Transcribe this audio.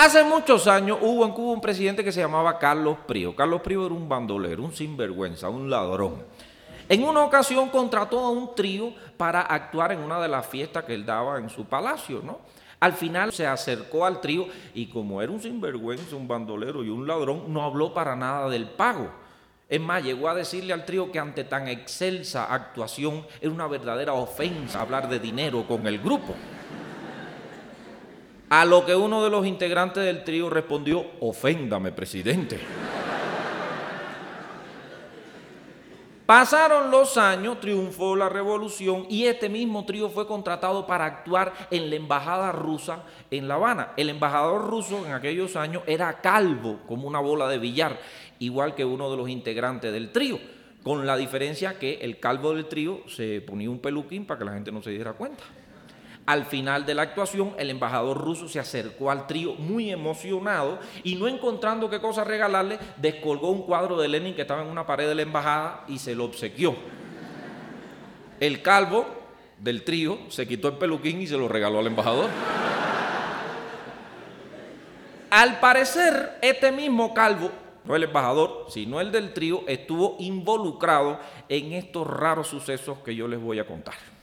Hace muchos años hubo en Cuba un presidente que se llamaba Carlos Prío. Carlos Prío era un bandolero, un sinvergüenza, un ladrón. En una ocasión contrató a un trío para actuar en una de las fiestas que él daba en su palacio, ¿no? Al final se acercó al trío y como era un sinvergüenza, un bandolero y un ladrón, no habló para nada del pago. Es más, llegó a decirle al trío que ante tan excelsa actuación era una verdadera ofensa hablar de dinero con el grupo. A lo que uno de los integrantes del trío respondió: oféndame, presidente. Pasaron los años, triunfó la revolución y este mismo trío fue contratado para actuar en la embajada rusa en La Habana. El embajador ruso en aquellos años era calvo como una bola de billar, igual que uno de los integrantes del trío, con la diferencia que el calvo del trío se ponía un peluquín para que la gente no se diera cuenta. Al final de la actuación, el embajador ruso se acercó al trío muy emocionado y, no encontrando qué cosa regalarle, descolgó un cuadro de Lenin que estaba en una pared de la embajada y se lo obsequió. El calvo del trío se quitó el peluquín y se lo regaló al embajador. Al parecer, este mismo calvo, no el embajador, sino el del trío, estuvo involucrado en estos raros sucesos que yo les voy a contar.